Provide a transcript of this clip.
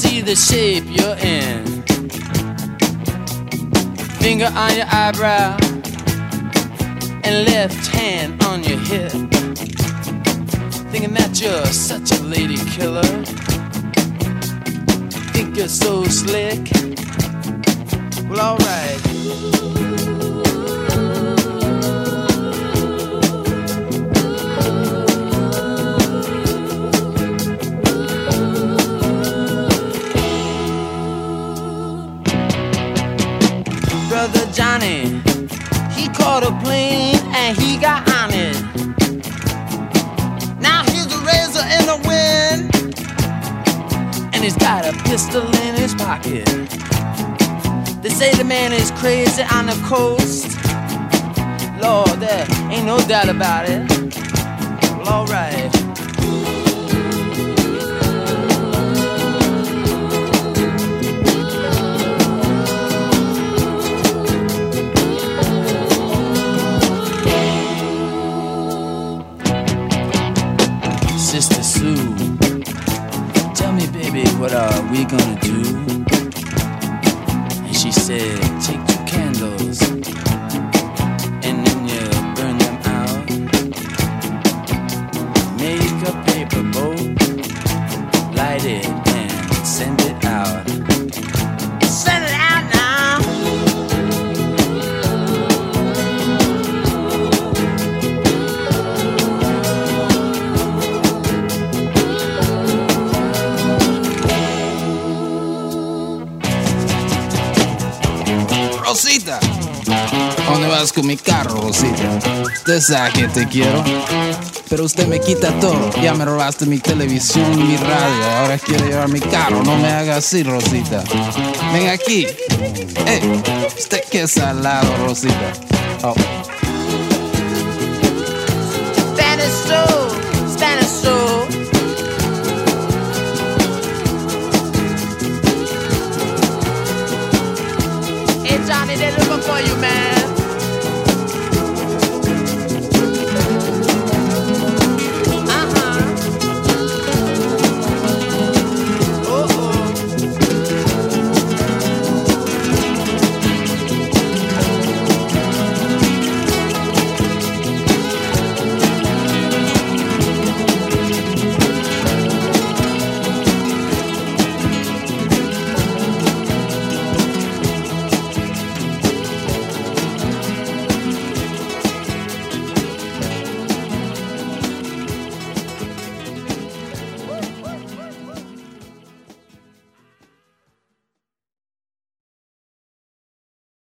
see the shape you're in. Finger on your eyebrow and left hand on your hip. Thinking that you're such a lady killer. Think you're so slick. Well, alright. Brother Johnny, he caught a plane and he got on it. Now he's a razor in the wind, and he's got a pistol in his pocket. They say the man is crazy on the coast. Lord, there ain't no doubt about it. Well, alright. Sister Sue, tell me, baby, what are we gonna do? And she said, take 2 candles and then you burn them out. Make a paper boat, light it and send it out. Send it out now. Rosita, ¿a dónde vas con mi carro, Rosita? Usted sabe que te quiero, pero usted me quita todo. Ya me robaste mi televisión y mi radio. Ahora quiere llevar mi carro. No me haga así, Rosita. Ven aquí. Usted qué salado, Rosita. Oh. Spanish soul, Spanish soul. Hey Johnny, they're looking for you, man.